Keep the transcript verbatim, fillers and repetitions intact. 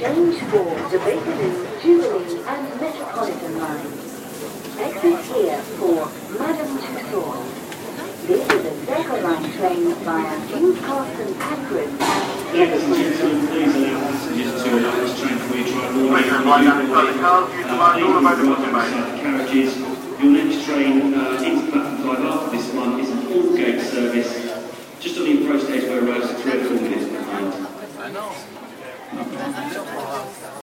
Change for the Bakerloo, Jubilee and Metropolitan lines. Exit here for Madame Tussauds. This is a Circle Line train via King's Cross and Pancras and Ladies and gentlemen, please allow passengers to allow this train for you to drive all the way from the carriages. Your next train uh, into platform